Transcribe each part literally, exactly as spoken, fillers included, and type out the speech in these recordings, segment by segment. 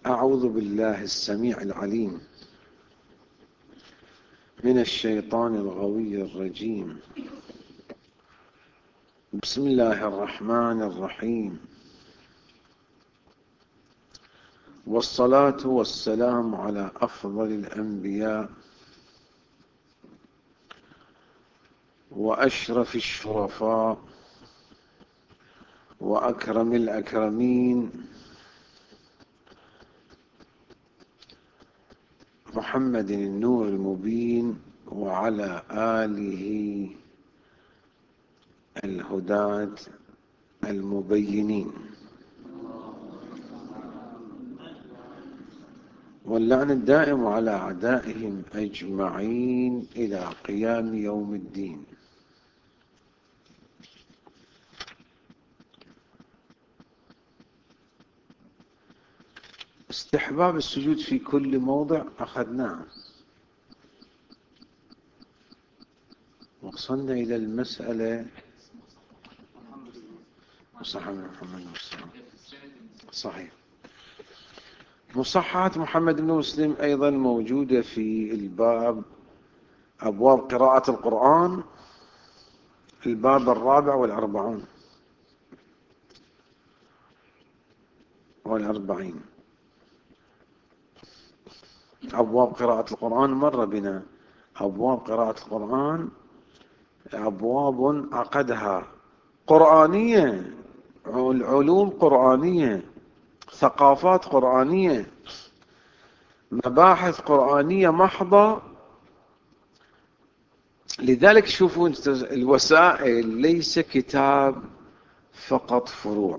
أعوذ بالله السميع العليم من الشيطان الغوي الرجيم. بسم الله الرحمن الرحيم، والصلاة والسلام على أفضل الأنبياء وأشرف الشرفاء وأكرم الأكرمين محمد النور المبين، وعلى آله الهداة المبينين، واللعن الدائم على أعدائهم أجمعين إلى قيام يوم الدين. استحباب السجود في كل موضع أخذناه، وصلنا إلى المسألة صحيح محمد مسلم. صحيح، مصححات محمد بن مسلم أيضا موجودة في الباب أبواب قراءة القرآن، الباب الرابع والأربعون والأربعين. أبواب قراءة القرآن مر بنا، أبواب قراءة القرآن أبواب عقدها قرآنية، علوم قرآنية، ثقافات قرآنية، مباحث قرآنية محضة. لذلك شوفوا الوسائل ليس كتاب فقط فروع.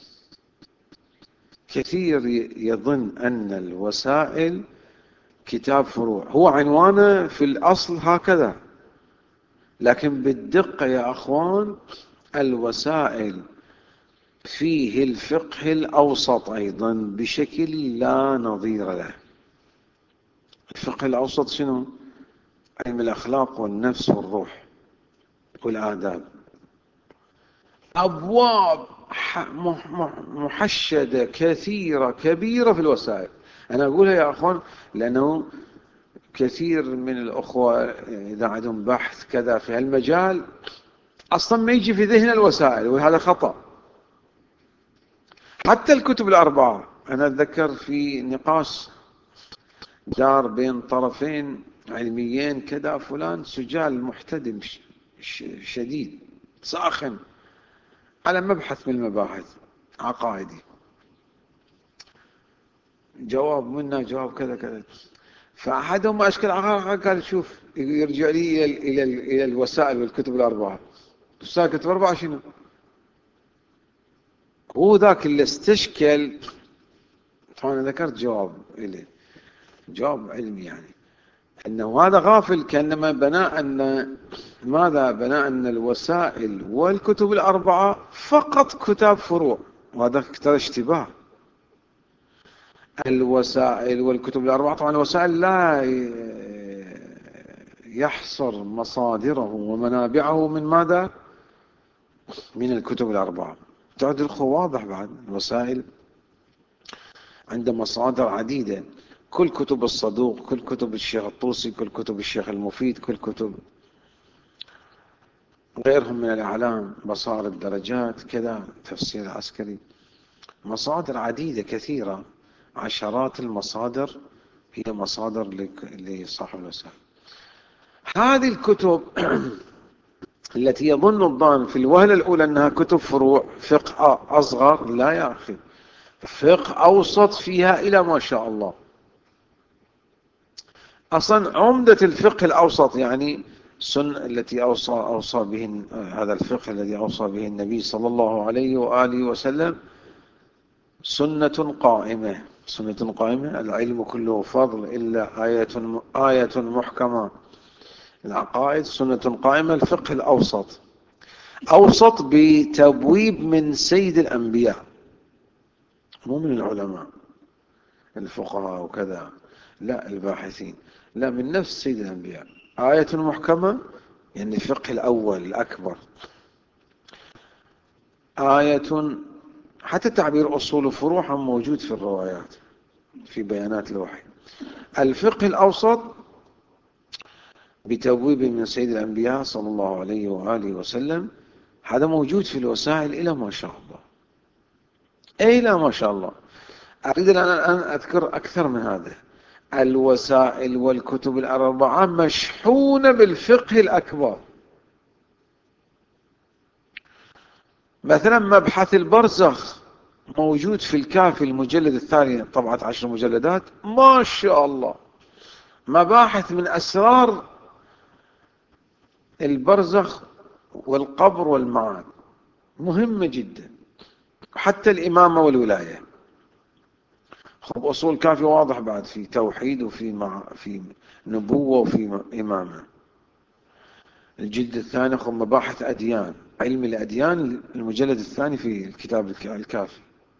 كثير يظن أن الوسائل كتاب فروع، هو عنوانه في الأصل هكذا، لكن بالدقة يا أخوان الوسائل فيه الفقه الأوسط أيضا بشكل لا نظير له. الفقه الأوسط شنو؟ علم الأخلاق والنفس والروح والآداب، أبواب محشدة كثيرة كبيرة في الوسائل. أنا أقولها يا أخوان لأنه كثير من الأخوة إذا عندهم بحث كذا في هالمجال أصلا ما يجي في ذهن الوسائل، وهذا خطأ. حتى الكتب الأربعة، أنا أتذكر في نقاش دار بين طرفين علميين كذا، فلان سجال محتدم شديد ساخن على مبحث من المباحث عقائدي، جواب منا جواب كذا كذا، فأحدهم أشكال عقائد قال شوف يرجع لي إلى إلى إلى الوسائل والكتب الأربعة. الكتب الأربعة شنو؟ هو ذاك اللي استشكل. طبعا ذكرت جواب إليه، جواب علمي، يعني أنه هذا غافل، كأنما بناء أن ماذا بناء أن الوسائل والكتب الأربعة فقط كتاب فروع، وهذا ترى اشتباه. الوسائل والكتب الأربعة، طبعا الوسائل لا يحصر مصادره ومنابعه من ماذا؟ من الكتب الأربعة. تعد الأخوة واضح بعد الوسائل عند مصادر عديدة، كل كتب الصدوق، كل كتب الشيخ الطوسي، كل كتب الشيخ المفيد، كل كتب غيرهم من الأعلام، بصائر الدرجات كذا، تفسير العسكري، مصادر عديدة كثيرة، عشرات المصادر هي مصادر لصاحب الوسائل. هذه الكتب التي يظن الظان في الوهلة الأولى أنها كتب فروع فقه أصغر، لا يا أخي، فقه أوسط فيها إلى ما شاء الله. أصلا عمدة الفقه الأوسط يعني سن التي أوصى, أوصى به هذا الفقه الذي أوصى به النبي صلى الله عليه وآله وسلم سنة قائمة. سنة قائمة، العلم كله فضل إلا آية آية محكمة، العقائد سنة قائمة. الفقه الأوسط أوسط بتبويب من سيد الأنبياء، مو من العلماء الفقهاء وكذا، لا الباحثين، لا من نفس سيد الأنبياء. آية محكمة يعني الفقه الأول الأكبر، آية حتى تعبير أصول وفروع موجود في الروايات، في بيانات الوحي. الفقه الأوسط بتبويب من سيد الأنبياء صلى الله عليه وآله وسلم، هذا موجود في الوسائل إلى ما شاء الله، إلى ما شاء الله. أريد أن الآن أذكر أكثر من هذا. الوسائل والكتب الأربعة مشحونة بالفقه الأكبر. مثلا مبحث البرزخ موجود في الكافي المجلد الثاني، طبعة عشر مجلدات، ما شاء الله، مباحث من أسرار البرزخ والقبر والمعاد، مهمة جدا. حتى الإمامة والولاية، خب أصول كافي واضح بعد، في توحيد وفي مع في نبوة وفي إمامة. الجلد الثاني خب مباحث أديان، علم الأديان، المجلد الثاني في الكتاب الكافي.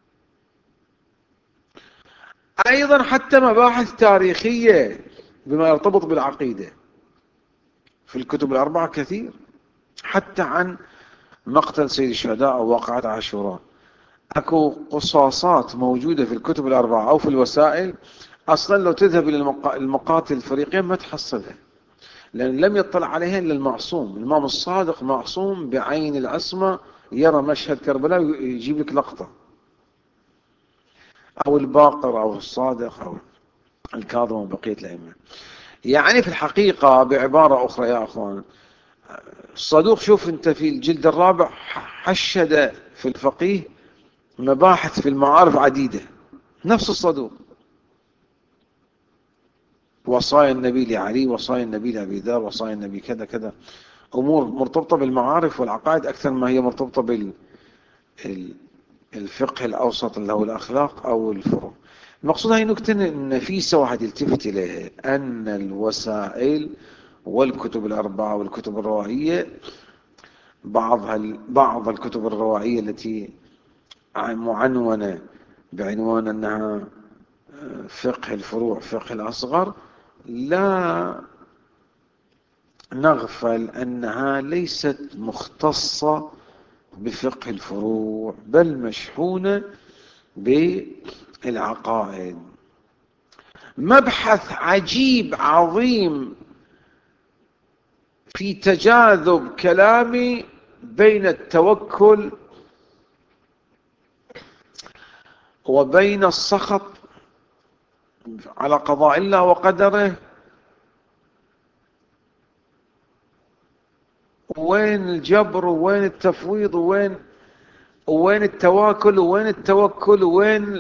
أيضا حتى مباحث تاريخية بما يرتبط بالعقيدة في الكتب الأربعة كثير، حتى عن مقتل سيد الشهداء أو واقعة عاشوراء. أكو قصاصات موجودة في الكتب الأربعة أو في الوسائل، أصلا لو تذهب إلى المقاتل الفريقين ما تحصلها، لأن لم يطلع عليها إلا المعصوم. الإمام الصادق معصوم بعين العصمة، يرى مشهد كربلاء ويجيب لك لقطة، أو الباقر أو الصادق أو الكاظم وبقية الأئمة. يعني في الحقيقة بعبارة أخرى يا أخوان، الصدوق، شوف أنت في الجلد الرابع حشد في الفقيه مباحث في المعارف عديدة، نفس الصدوق. وصايا النبي لعلي، وصايا النبي لأبي ذر، وصايا النبي كذا كذا، أمور مرتبطة بالمعارف والعقائد أكثر ما هي مرتبطة بالفقه الأوسط اللي هو الأخلاق أو الفروع. المقصود هاي نكتة نفيسة واحد يلتفت إليها، أن الوسائل والكتب الأربعة والكتب الروائية، بعضها بعض الكتب الروائية التي معنونة بعنوان أنها فقه الفروع فقه الأصغر، لا نغفل أنها ليست مختصة بفقه الفروع، بل مشحونة بالعقائد. مبحث عجيب عظيم في تجاذب كلامي بين التوكل وبين السخط على قضاء الله وقدره، وين الجبر وين التفويض وين وين التواكل وين التوكل وين.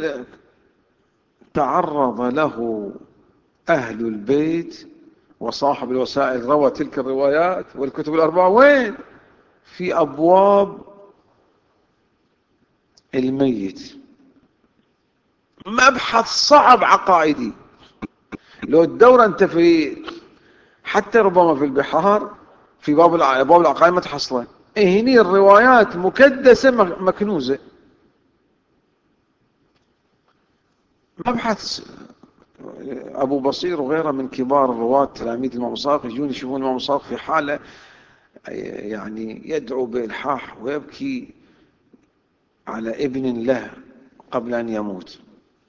تعرض له أهل البيت وصاحب الوسائل روى تلك الروايات والكتب الأربعة، وين في أبواب الميت. مبحث صعب عقائدي، لو الدورة أنت في حتى ربما في البحار في باب باب العقائد ما تحصله. إيه هني الروايات مكدسة مكنوزة. مبحث أبو بصير وغيره من كبار الرواة تلاميذ الإمام الصادق يجون يشوفون الإمام الصادق في حالة يعني يدعو بإلحاح ويبكي على ابن له قبل أن يموت،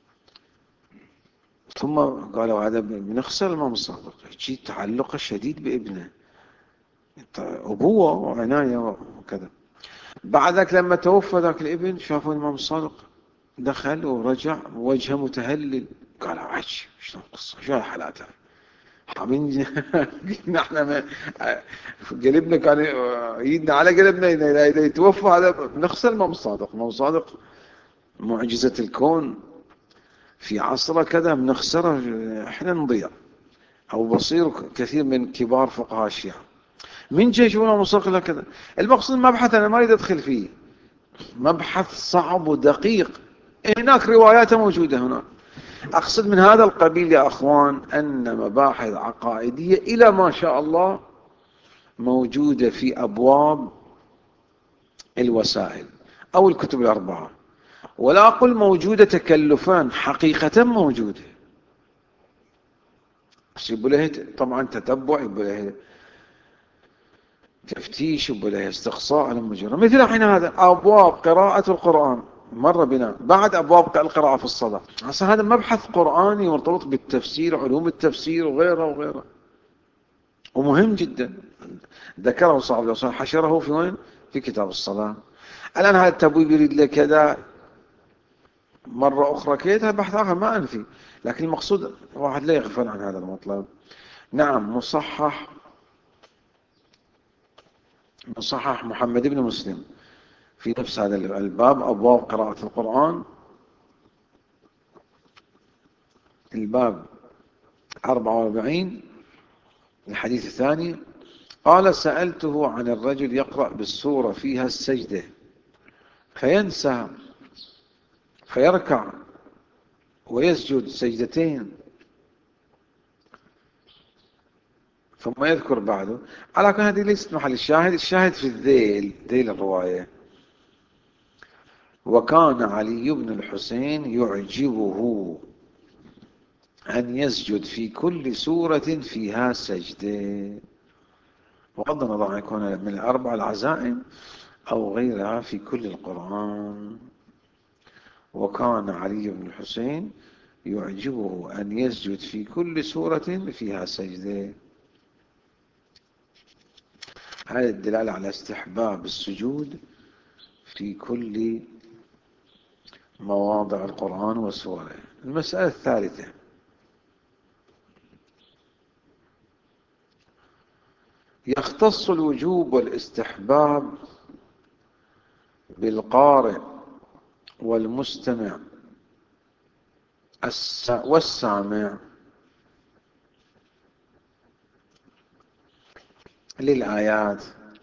ثم قالوا هذا بنخسر الإمام الصادق، يجي تعلق شديد بابنه، أبوة وعناية وكذا. بعد ذلك لما توفى ذاك الابن شافوا الإمام الصادق دخل ورجع وجهه متهلل، قال عش شلون القصة، شو حالاتها حامين. نحن ما قلبنا كان يدنا على قلبنا إذا يتوفى هذا نخسر الإمام الصادق. الإمام الصادق معجزة الكون في عصره كذا، بنخسره احنا نضيع. أو بصير كثير من كبار فقهاء الشيعة من جاي يشوفون الإمام الصادق كذا. المقصود مبحث أنا ما أريد أدخل فيه، مبحث صعب ودقيق، هناك رواياته موجودة هنا. أقصد من هذا القبيل يا أخوان أن مباحث عقائدية إلى ما شاء الله موجودة في أبواب الوسائل أو الكتب الأربعة، ولا أقول موجودة تكلفان، حقيقة موجودة، بس يبقى له طبعا تتبع، يبقى له تفتيش، يبقى له استقصاء على المجرى. مثل حين هذا أبواب قراءة القرآن مر بنا بعد أبواب القراءة في الصلاة. أصلا هذا مبحث قرآني مرتبط بالتفسير، علوم التفسير وغيره وغيره، ومهم جدا. ذكره صلى الله عليه وسلم، حشره في وين؟ في كتاب الصلاة. الآن هذا التبويب يريد له كذا، مرة أخرى كذا، بحث آخر ما أنفي، لكن المقصود واحد لا يغفل عن هذا المطلب. نعم، مصحح مصحح محمد بن مسلم في نفس هذا الباب، أبواب قراءة القرآن، الباب أربعة وأربعين، الحديث الثاني. قال: سألته عن الرجل يقرأ بالسورة فيها السجدة فينسى فيركع ويسجد سجدتين ثم يذكر بعده. على كل هذه ليست محل الشاهد، الشاهد في الذيل، ذيل الرواية: وكان علي بن الحسين يعجبه أن يسجد في كل سورة فيها سجدة، بغض النظر عن يكون من الأربع العزائم أو غيرها في كل القرآن. وكان علي بن الحسين يعجبه أن يسجد في كل سورة فيها سجدة. هذه الدلالة على استحباب السجود في كل مواضع القرآن وسوره. المسألة الثالثة: يختص الوجوب والاستحباب بالقارئ والمستمع والسامع للآيات.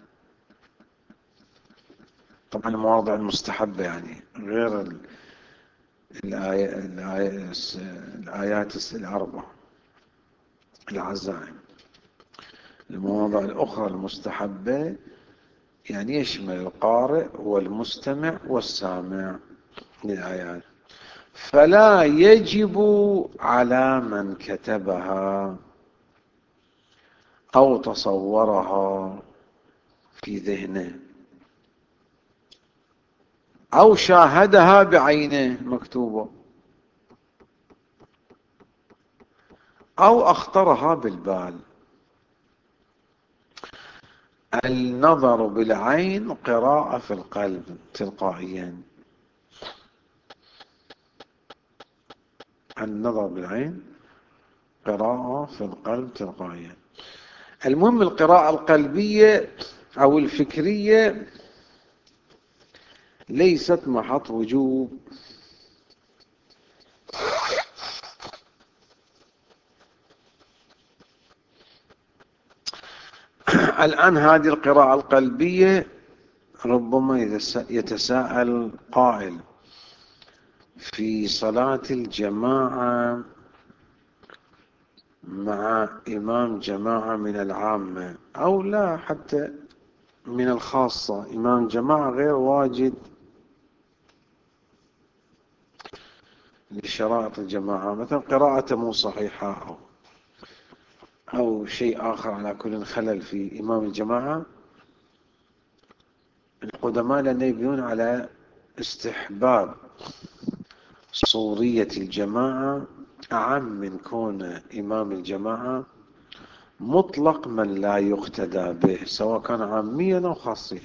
طبعا المواضع المستحبة يعني غير الآية الآية الآيات الأربع العزائم. المواضع الأخرى المستحبة يعني يشمل القارئ والمستمع والسامع للآيات. فلا يجب على من كتبها أو تصورها في ذهنه أو شاهدها بعينه مكتوبة أو أخطرها بالبال. النظر بالعين قراءة في القلب تلقائيا. النظر بالعين قراءة في القلب تلقائيا. المهم القراءة القلبية أو الفكرية ليست محط وجوب. الآن هذه القراءة القلبية ربما يتساءل قائل: في صلاة الجماعة مع إمام جماعة من العامة أو لا حتى من الخاصة، إمام جماعة غير واجد لشرائط الجماعة، مثلا قراءة مو صحيحة أو أو شيء آخر، على كل خلل في إمام الجماعة. القدماء لأن يبنون على استحباب صورية الجماعة أعم من كون إمام الجماعة مطلق من لا يقتدى به، سواء كان عاميا أو خاصيا.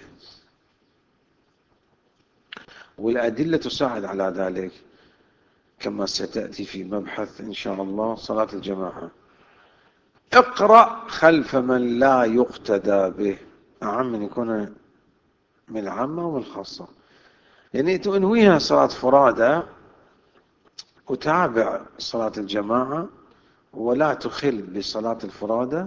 والأدلة تساعد على ذلك كما ستأتي في مبحث إن شاء الله صلاة الجماعة. اقرأ خلف من لا يقتدى به أعم من يكون من العامة ومن الخاصة. يعني تنويها صلاة فرادى وتابع صلاة الجماعة ولا تخل بصلاة الفرادى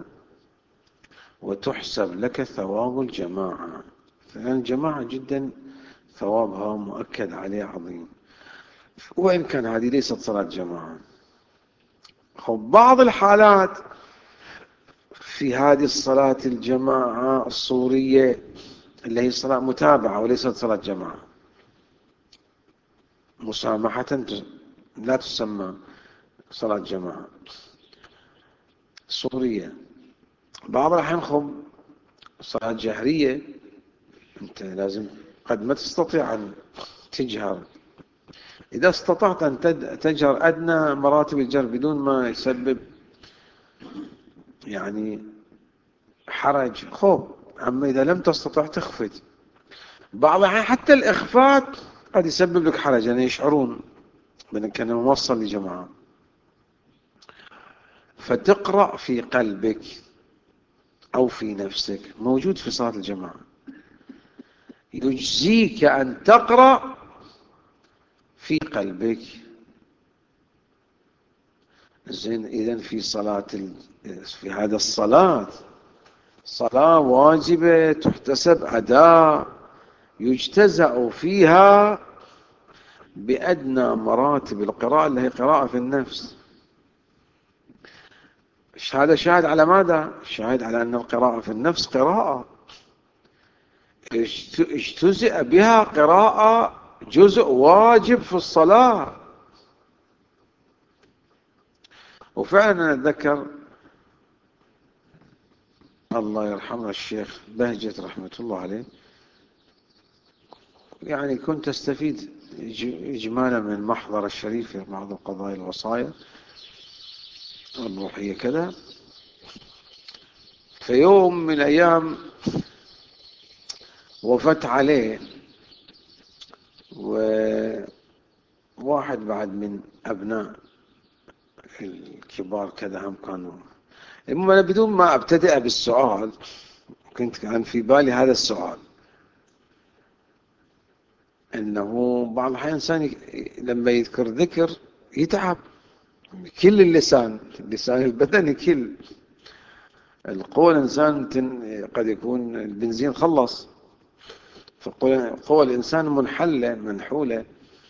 وتحسب لك ثواب الجماعة، فإن الجماعة جدا ثوابها مؤكد عليه عظيم، وإن كان هذه ليست صلاة جماعة. خب بعض الحالات في هذه الصلاة الجماعة الصورية اللي هي صلاة متابعة وليست صلاة جماعة، مسامحة لا تسمى صلاة جماعة صورية. بعض الأحيان خب صلاة جهرية، أنت لازم قد ما تستطيع أن تجهر إذا استطعت أن تجهر أدنى مراتب الجهر بدون ما يسبب يعني حرج خب، أما إذا لم تستطع تخفت. بعض الأحيان حتى الإخفات قد يسبب لك حرج، يعني يشعرون بأنك أنا موصل لجماعة. فتقرأ في قلبك أو في نفسك، موجود في صلاة الجماعة. يجزيك أن تقرأ في قلبك. زين، إذن في صلاة في هذا الصلاة صلاة واجبة تحتسب أداء، يجتزأ فيها بأدنى مراتب القراءة اللي هي قراءة في النفس. هذا شاهد على ماذا؟ شاهد على أن القراءة في النفس قراءة اجتزأ بها قراءة، جزء واجب في الصلاة. وفعلا أنا أتذكر الله يرحمه الشيخ بهجت رحمة الله عليه، يعني كنت أستفيد إجمالا من المحضر الشريف في بعض القضايا الوصايا الروحية كذا. في يوم من الأيام وفت عليه وواحد بعد من أبناء الكبار كذا هم كانوا. المهم أنا بدون ما أبتدأ بالسؤال كنت كان في بالي هذا السؤال، أنه بعض الأحيان الإنسان لما يذكر ذكر يتعب كل اللسان، اللسان البدني كل القوى. الإنسان قد يكون البنزين خلص، فقوى الإنسان منحلة منحولة،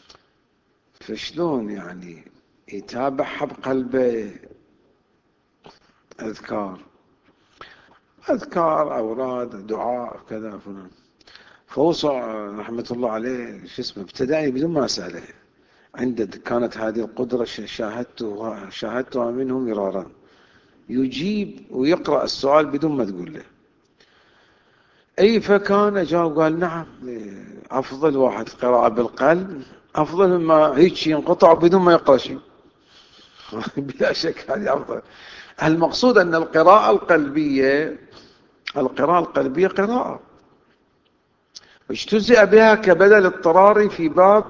فشلون يعني يتابعها بقلبه؟ أذكار أذكار أوراد دعاء كذا فلان. فوصى رحمة الله عليه شو اسمه ابتدائي بدون ما أسأله، عنده كانت هذه القدرة شاهدتها شاهدتها منه مرارا، يجيب ويقرأ السؤال بدون ما تقول له أي. فكان جاوب قال نعم، أفضل واحد قراءة بالقلب أفضل مما هيك ينقطع بدون ما يقرأ شيء. بلا شك هذه أفضل. المقصود أن القراءة القلبية القراءة القلبية قراءة اجتزئ بها كبدل اضطراري في باب،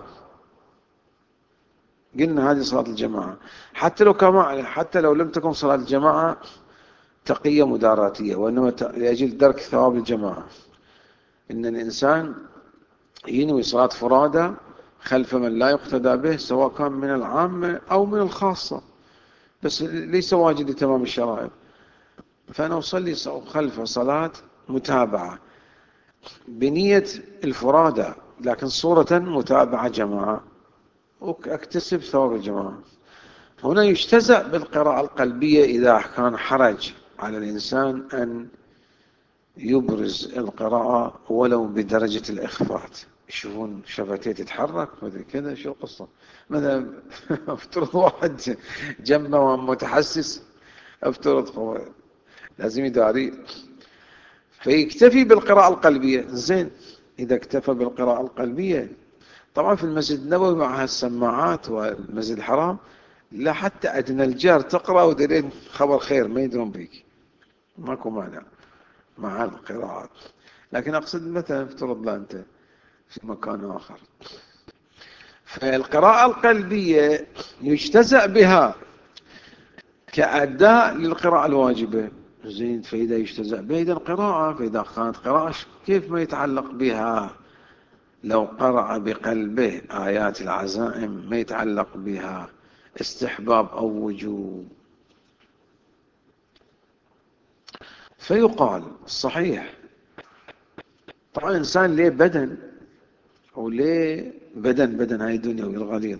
قلنا هذه صلاة الجماعة. حتى لو كما حتى لو لم تكن صلاة الجماعة تقية مداراتية، وإنما لأجل درك ثواب الجماعة. إن الإنسان ينوي صلاة فرادى خلف من لا يقتدى به، سواء كان من العامة أو من الخاصة، بس ليس واجد لتمام الشرائط. فأنا أصلي خلف صلاة متابعة بنية الفرادى، لكن صورة متابعة جماعة، وأكتسب ثواب الجماعة. هنا يجتزأ بالقراءة القلبية إذا كان حرج على الإنسان أن يبرز القراءة ولو بدرجة الإخفات. يشوفون شفتيه تتحرك مثل كذا، شو القصة؟ مثلا افترض واحد جنبه متحسس، افترض لازم يداري، فيكتفي بالقراءة القلبية. زين، إذا اكتفى بالقراءة القلبية، طبعا في المسجد النبوي مع السماعات والمسجد الحرام لا حتى أدنى الجار تقرأ ودلين خبر خير ما يدرون بيك، ماكو مانع مع القراءات. لكن أقصد مثلا افترض لا أنت في مكان آخر، فالقراءة القلبية يجتزأ بها كأداء للقراءة الواجبة. زين، فإذا يجتزأ بها إذا القراءة، فإذا كانت قراءة كيف ما يتعلق بها لو قرأ بقلبه آيات العزائم ما يتعلق بها استحباب أو وجوب. فيقال صحيح طبعا الإنسان ليه بدن، وليه بدن بدن هاي دنيوي الغليظ،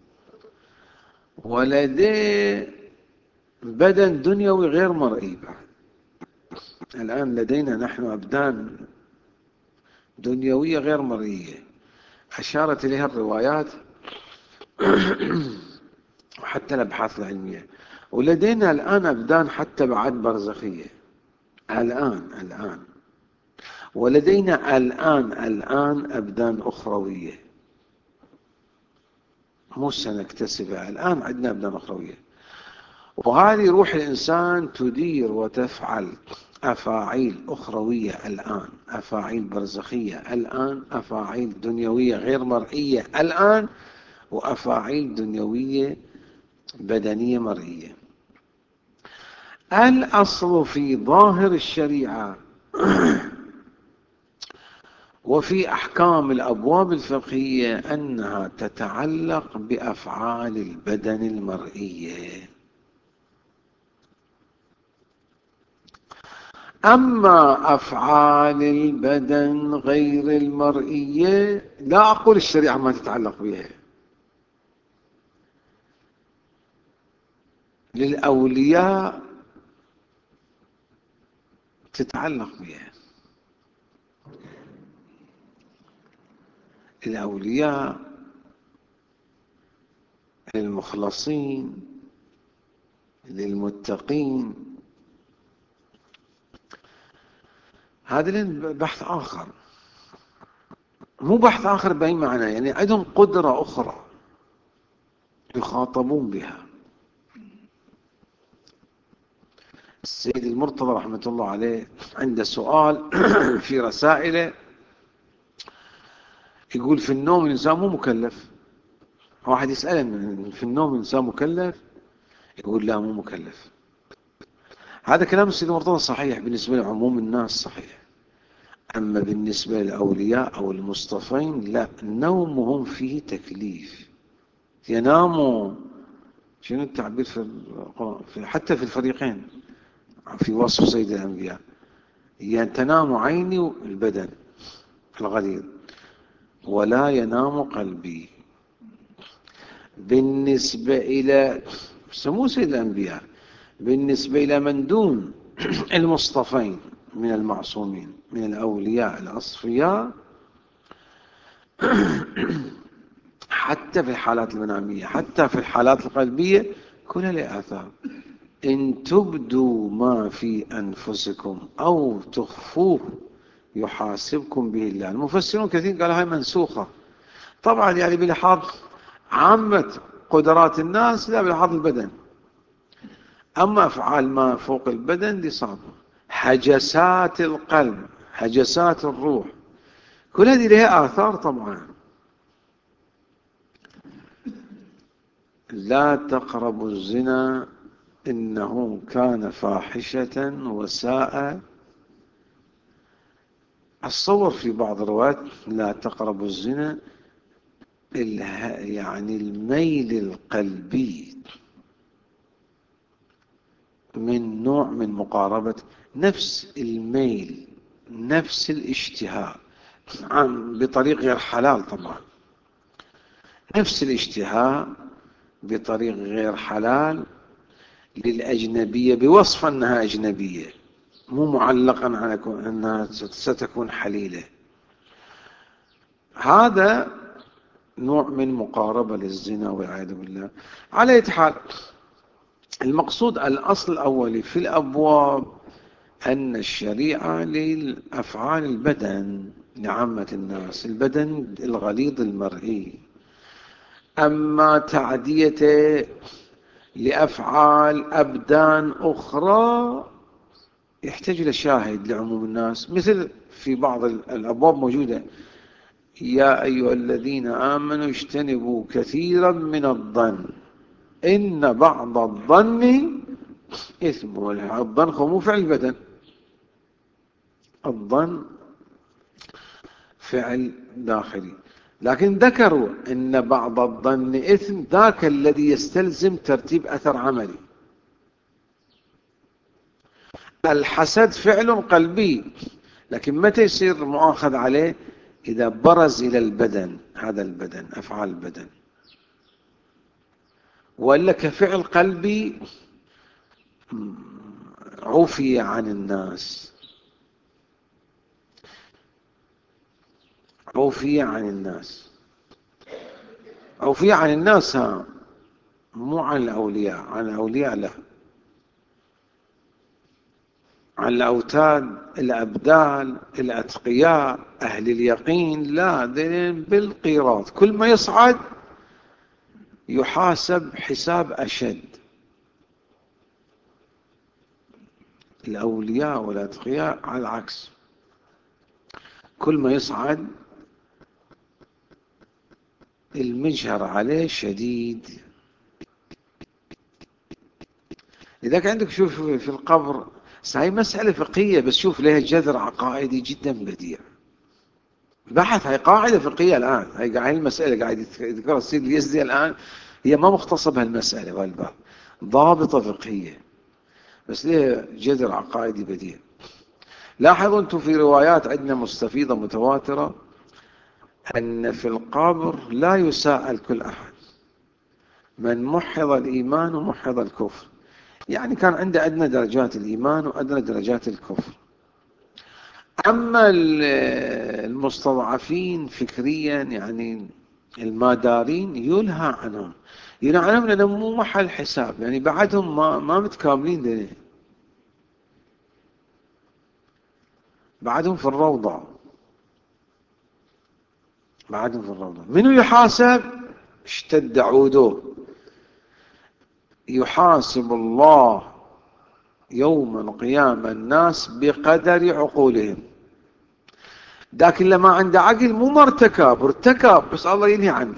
ولديه بدن دنيوي غير مرئي. الآن لدينا نحن أبدان دنيوية غير مرئية أشارت إليها الروايات وحتى الأبحاث العلمية. ولدينا الآن أبدان حتى بعد برزخية الآن الآن ولدينا الآن الآن أبدان أخروية. مو سنكتسبها الآن، عندنا أبدان أخروية، وهذه روح الإنسان تدير وتفعل أفاعيل أخروية الآن، أفاعيل برزخية الآن، أفاعيل دنيوية غير مرئية الآن، وأفاعيل دنيوية بدنية مرئية. الأصل في ظاهر الشريعة وفي أحكام الأبواب الفقهية أنها تتعلق بأفعال البدن المرئية. أما أفعال البدن غير المرئية لا أقول الشريعة ما تتعلق بها، للأولياء تتعلق بها. الأولياء للمخلصين للمتقين، هذا بحث آخر، مو بحث آخر بأي معنى، يعني عندهم قدرة أخرى يخاطبون بها. السيد المرتضى رحمة الله عليه عنده سؤال في رسائله، يقول في النوم الإنسان مو مكلف. واحد يسأله في النوم الإنسان مكلف؟ يقول لا مو مكلف. هذا كلام السيد المرتضى صحيح بالنسبة لعموم الناس، صحيح. أما بالنسبة للأولياء أو المصطفين لا، نومهم فيه تكليف. يناموا، شنو التعبير في حتى في الفريقين في وصف سيد الأنبياء، يعني تنام عيني البدن الغليظ ولا ينام قلبي. بالنسبة إلى سمو سيد الأنبياء، بالنسبة إلى من دون المصطفين من المعصومين من الأولياء الأصفياء حتى في الحالات المنامية حتى في الحالات القلبية كلها له آثار. إن تبدوا ما في أنفسكم أو تخفوه يحاسبكم به الله. المفسرون كثير قالوا هاي منسوخة طبعا، يعني بلحاظ عامة قدرات الناس لا بلحاظ البدن. أما أفعال ما فوق البدن دي صعبة، حجسات القلب حجسات الروح كل هذه لها آثار طبعا. لا تقربوا الزنا إنه كان فاحشة وساء. الصور في بعض الروايات لا تقربوا الزنا يعني الميل القلبي من نوع من مقاربة نفس الميل نفس الاشتهاء بطريق غير حلال طبعا، نفس الاشتهاء بطريق غير حلال للأجنبية بوصف أنها أجنبية، مو معلقا على أنها ستكون حليلة. هذا نوع من مقاربة للزنا والعياذ بالله. على أي حال، المقصود الأصل الأولي في الأبواب أن الشريعة للأفعال البدن لعامة الناس، البدن الغليظ المرئي. أما تعديته لأفعال أبدان أخرى يحتاج إلى شاهد لعموم الناس، مثل في بعض الأبواب موجودة يا أيها الذين آمنوا اجتنبوا كثيرا من الظن إن بعض الظن إثم. الظن هو مو فعل البدن، الظن فعل داخلي، لكن ذكروا إن بعض الظن إثم، ذاك الذي يستلزم ترتيب أثر عملي. الحسد فعل قلبي، لكن متى يصير مؤاخذ عليه؟ إذا برز إلى البدن، هذا البدن أفعال البدن، وإلا كفعل قلبي عفي عن الناس، عفي عن الناس عفي عن الناس ها، مو عن الأولياء، عن الأولياء لا، عن الأوتاد الأبدال الأتقياء أهل اليقين لا، ذلك بالقيراط كل ما يصعد يحاسب حساب أشد. الأولياء والأتقياء على العكس، كل ما يصعد المجهر عليه شديد. لذلك عندك شوف في القبر، هاي مسألة فقهية بس شوف لها جذر عقائدي جدا بديع. بحث، هاي قاعدة فقهية الآن، هاي هاي المسألة قاعد يذكرها السيد اليزدي الآن، هي ما مختصة بهالمسألة والباب، ضابطة فقهية بس لها جذر عقائدي بديع. لاحظوا أنتم في روايات عندنا مستفيضة متواترة أن في القبر لا يساءل كل أحد، من محض الإيمان ومحض الكفر. يعني كان عنده أدنى درجات الإيمان وأدنى درجات الكفر. أما المستضعفين فكريا يعني المادارين ينهى عنهم، ينهى عنهم لأنهم مو محل حساب، يعني بعدهم ما, ما متكاملين لنا، بعدهم في الروضة، بعدهم في الروضة. منو يحاسب؟ اشتد عوده. يحاسب الله يوم القيامة الناس بقدر عقولهم. ذاك اللي ما عنده عقل مو مرتكب، ارتكب بس الله ينهي عنه،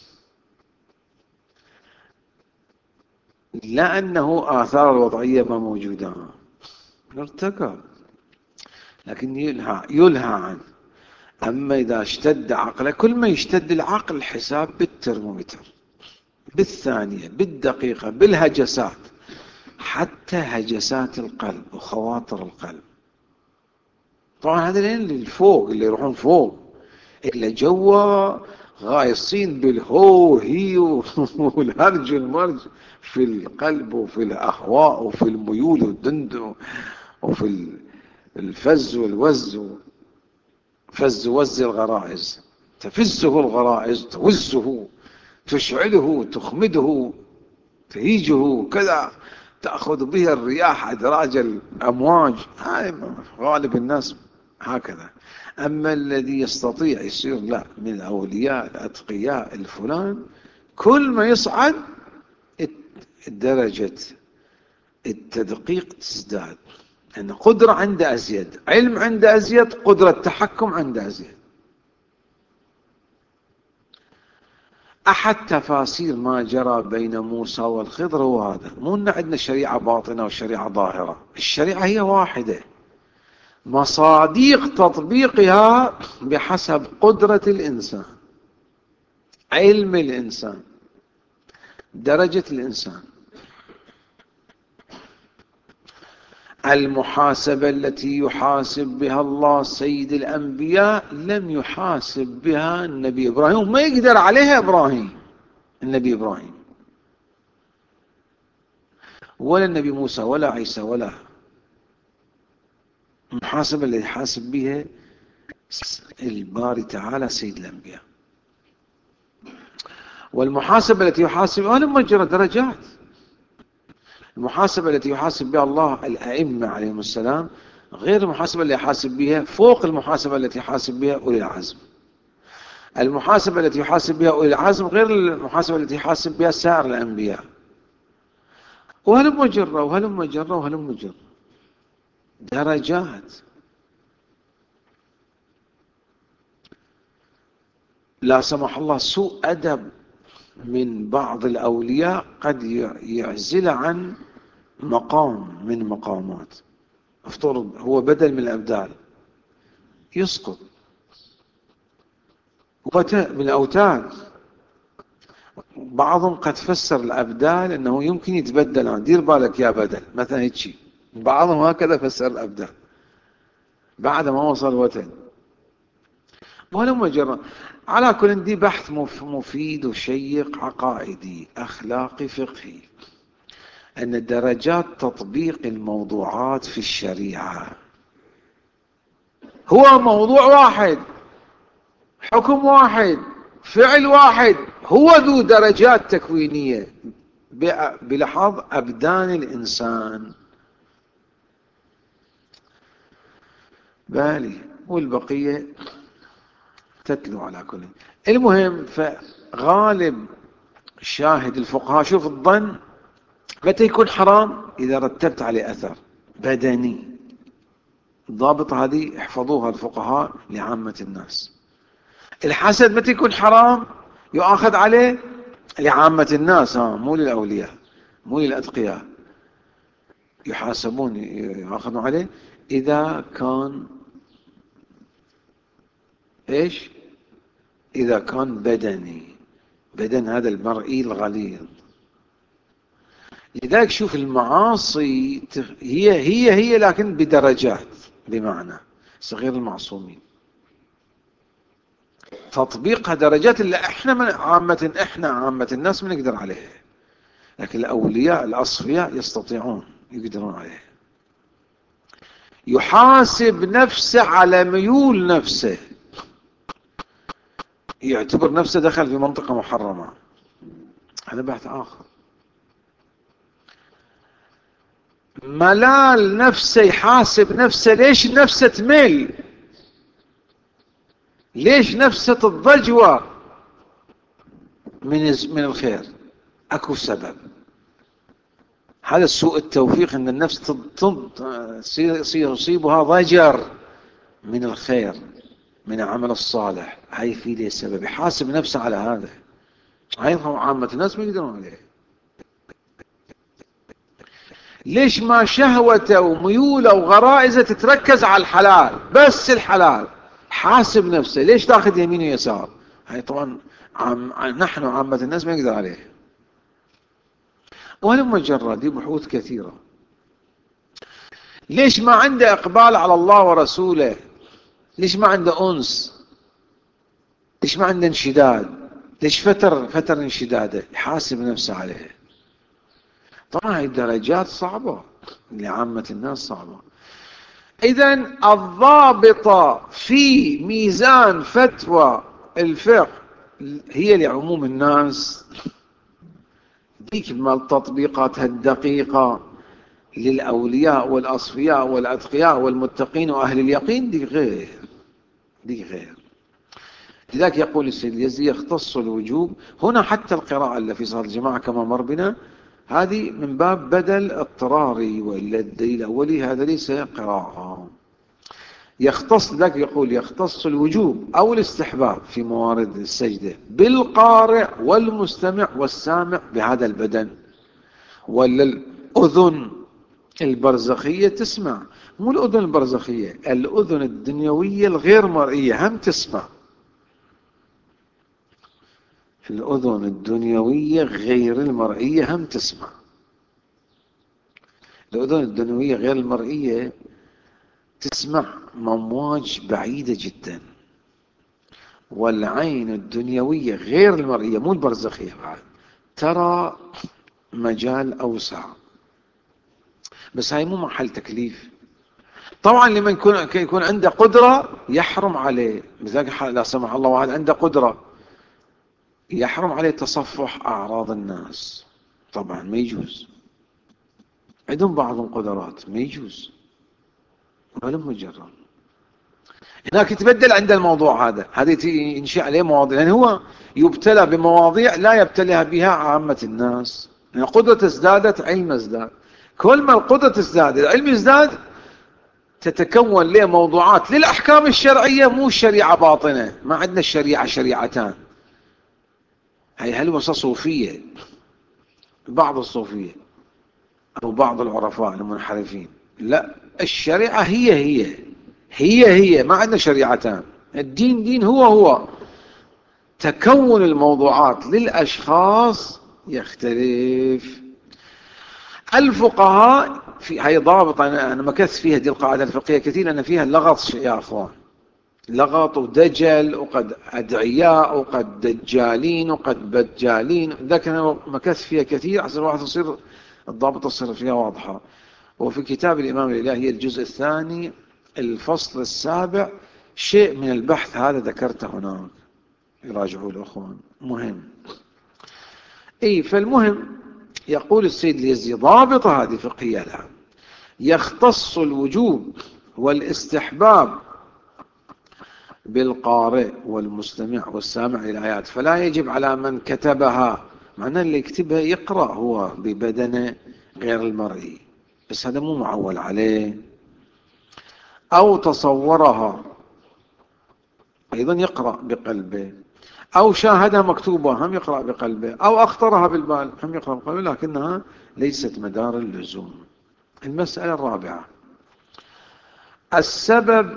لأنه آثار الوضعية ما موجودة، ارتكب لكن يلهى, يلهى عنه. أما إذا اشتد عقله، كل ما يشتد العقل الحساب بالترمومتر، بالثانية، بالدقيقة، بالهجسات، حتى هجسات القلب وخواطر القلب. طبعا هذا لين للفوق، اللي يروحون فوق، اللي جوا غايصين بالهو هي والهرج والمرج في القلب وفي الأهواء وفي الميول والدند وفي الفز والوز، فز وز الغرائز، تفزه الغرائز، توزه، تشعله، تخمده، تهيجه كذا، تأخذ به الرياح أدراج الأمواج. هاي غالب الناس هكذا. أما الذي يستطيع يصير لا، من الأولياء الأتقياء الفلان، كل ما يصعد درجة التدقيق تزداد، أن يعني قدرة عنده أزيد، علم عنده أزيد، قدرة تحكم عنده أزيد. أحد تفاسير ما جرى بين موسى والخضر هو هذا، مو أن عندنا شريعة باطنة وشريعة ظاهرة، الشريعة هي واحدة، مصاديق تطبيقها بحسب قدرة الإنسان، علم الإنسان، درجة الإنسان. المحاسبة التي يحاسب بها الله سيد الأنبياء لم يحاسب بها النبي إبراهيم، ما يقدر عليها إبراهيم، النبي إبراهيم، ولا النبي موسى ولا عيسى، ولا المحاسبة اللي يحاسب بها الباري تعالى سيد الأنبياء. والمحاسبة التي يحاسب بها مجرى درجات. المحاسبة التي يحاسب بها الله الأئمة عليهم السلام غير المحاسبة اللي يحاسب بها، فوق المحاسبة التي يحاسب بها أولي العزم. المحاسبة التي يحاسب بها أولي العزم غير المحاسبة التي يحاسب بها سائر الأنبياء. وهلم مجرة وهلم مجرة وهلم مجرة، درجات. لا سمح الله سوء أدب من بعض الأولياء قد يعزل عن مقام من مقامات، افترض هو بدل من الأبدال يسقط، من الأوتاد. بعضهم قد فسر الأبدال أنه يمكن يتبدل عن، دير بالك يا بدل مثلا هيك شيء، بعضهم هكذا فسر الأبدال بعد ما وصل وتد. ولا مجرد على كل دي بحث مفيد وشيق عقائدي أخلاقي فقهي، أن درجات تطبيق الموضوعات في الشريعة هو موضوع واحد، حكم واحد، فعل واحد، هو ذو درجات تكوينية بلحاظ أبدان الإنسان بالي، والبقية تتلو على كل. المهم، فغالب شاهد الفقهاء، شوف الظن متى يكون حرام؟ إذا رتبت عليه أثر بدني. الضابط هذه احفظوها الفقهاء لعامة الناس. الحسد متى يكون حرام يؤاخذ عليه؟ لعامة الناس، ها مو للأولياء مو للأتقياء، يحاسبون يؤاخذون عليه إذا كان إيش؟ إذا كان بدني، بدن هذا المرئي الغليظ. لذلك شوف المعاصي هي هي هي لكن بدرجات، بمعنى صغير المعصومين تطبيقها درجات اللي احنا من عامة احنا عامة الناس ما نقدر عليها، لكن الأولياء الأصفياء يستطيعون يقدرون عليه. يحاسب نفسه على ميول نفسه، يعتبر نفسه دخل في منطقة محرمة، هذا بحث آخر. ملال نفسه، يحاسب نفسه ليش نفسه تميل، ليش نفسه تضجوى من من الخير، اكو سبب. هذا سوء التوفيق ان النفس يصير يصيبها ضجر من الخير من العمل الصالح، هاي في له سبب، يحاسب نفسه على هذا. ايضا عامة الناس ما يقدرون عليه. ليش ما شهوته وميوله وغرائزه تتركز على الحلال، بس الحلال، حاسب نفسه ليش تاخذ يمين ويسار. هاي طبعا عم نحن عامة الناس ما يقدر عليه. ولما جرد بحوث كثيرة. ليش ما عنده إقبال على الله ورسوله؟ ليش ما عنده أنس؟ ليش ما عنده انشداد؟ ليش فتر فتر انشداده؟ يحاسب نفسه عليه. طبعا هاي الدرجات صعبة لعامة الناس، صعبة. إذن الضابطة في ميزان فتوى الفقه هي لعموم الناس، ديك مال تطبيقاتها الدقيقة للأولياء والأصفياء والأتقياء والمتقين وأهل اليقين، دي غير دي غير. لذلك يقول السيد اليزدي يختص الوجوب هنا. حتى القراءة اللي في صلاة الجماعة كما مر بنا هذه من باب بدل اضطراري، وإلا الدليل الأولي هذا ليس قراءة. يختص، لذلك يقول يختص الوجوب أو الاستحباب في موارد السجدة بالقارئ والمستمع والسامع بهذا البدن، ولا الأذن البرزخية تسمع، مو الأذن البرزخية، الأذن الدنيوية الغير مرئية هم تسمع. الأذن الدنيوية غير المرئية هم تسمع. الأذن الدنيوية غير المرئية تسمع مواج بعيدة جدا، والعين الدنيوية غير المرئية مو البرزخية بعد ترى مجال أوسع، بس هاي مو محل تكليف. طبعا لمن يكون يكون عنده قدرة يحرم عليه، لذلك لا سمح الله واحد عنده قدرة يحرم عليه تصفح أعراض الناس، طبعا ما يجوز. عندهم بعض القدرات ما يجوز، ولا مجرد. هناك يتبدل عند الموضوع هذا، هذه ينشئ عليه مواضيع، لأن هو يبتلى بمواضيع لا يبتليها بها عامة الناس. يعني قدرة ازدادت علم ازداد، كل ما القدرة تزداد العلم يزداد تتكون له موضوعات للأحكام الشرعية، مو شريعة باطنة. ما عندنا الشريعة شريعتان، هي هلوسة صوفية، بعض الصوفية أو بعض العرفاء المنحرفين. لا، الشريعة هي هي هي هي ما عندنا شريعتان. الدين دين هو هو، تكون الموضوعات للأشخاص يختلف. الفقهاء في هاي ضابط، أنا مكثت فيها دي القاعدة الفقهية كثير، لأن فيها لغط يا أخوان، لغط ودجل، وقد أدعياء وقد دجالين وقد بجالين. ذاك أنا مكثت فيها كثير عشان الواحد يصير الضابط تصير فيها واضحة. وفي كتاب الإمام الإلهي الجزء الثاني الفصل السابع شيء من البحث هذا ذكرته هناك، يراجعوا الأخوان، مهم. اي فالمهم يقول السيد اليزدي ضابط هذه فقهية الآن، يختص الوجوب والاستحباب بالقارئ والمستمع والسامع للآيات، فلا يجب على من كتبها معناه اللي يكتبها يقرأ هو ببدنه غير المرئي، بس هذا مو معول عليه. أو تصورها أيضا يقرأ بقلبه، أو شاهدها مكتوبة هم يقرأ بقلبه، أو أخطرها بالبال هم يقرأ بقلبه، لكنها ليست مدار اللزوم. المسألة الرابعة: السبب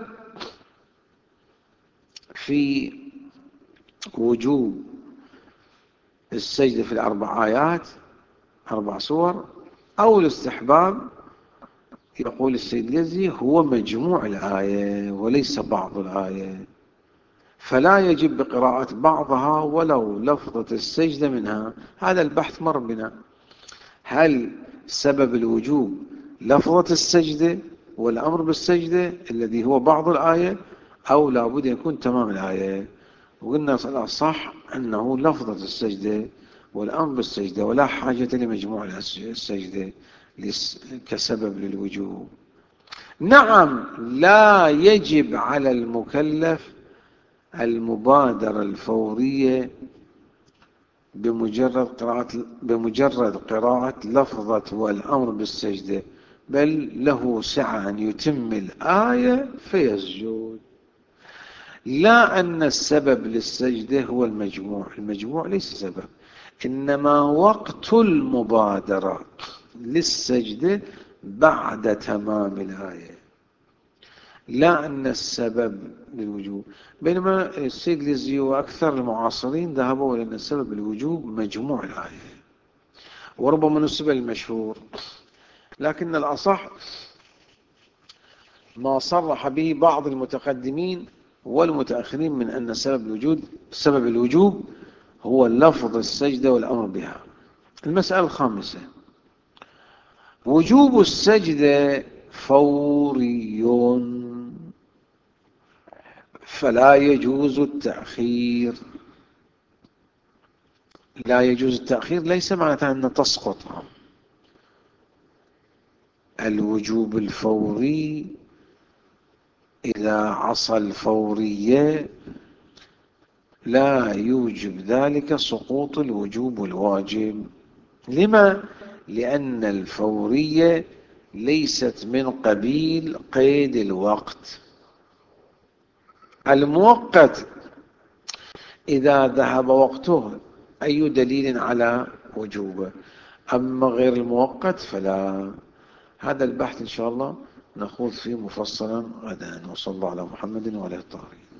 في وجوب السجدة في الأربع آيات، أربع سور، أو الاستحباب. يقول السيد اليزي: هو مجموع الآية وليس بعض الآية، فلا يجب بقراءة بعضها ولو لفظة السجدة منها. هذا البحث مر بنا. هل سبب الوجوب لفظة السجدة والأمر بالسجدة الذي هو بعض الآية، أو لابد يكون تمام الآية؟ وقلنا الصح أنه لفظة السجدة والأمر بالسجدة، ولا حاجة لمجموع السجدة كسبب للوجوب. نعم، لا يجب على المكلف المبادرة الفورية بمجرد قراءة بمجرد قراءة لفظة والأمر بالسجدة، بل له سعة أن يتم الآية فيسجد. لا أن السبب للسجدة هو المجموع، المجموع ليس سبب، إنما وقت المبادرة للسجدة بعد تمام الآية، لا أن السبب للوجوب. بينما السيد اليزي وأكثر المعاصرين ذهبوا إلى أن السبب للوجوب مجموع الآية، وربما نسب المشهور، لكن الأصح ما صرح به بعض المتقدمين والمتأخرين من أن سبب الوجود سبب الوجوب هو لفظ السجدة والأمر بها. المسألة الخامسة: وجوب السجدة فوري، فلا يجوز التأخير. لا يجوز التأخير ليس معناته أن تسقط. الوجوب الفوري إذا عصى الفورية لا يوجب ذلك سقوط الوجوب الواجب. لما؟ لأن الفورية ليست من قبيل قيد الوقت. المؤقت إذا ذهب وقته أي دليل على وجوبه، أما غير المؤقت فلا. هذا البحث إن شاء الله نخوض فيه مفصلا غدا. وصلى الله على محمد وعلى آله الطاهرين.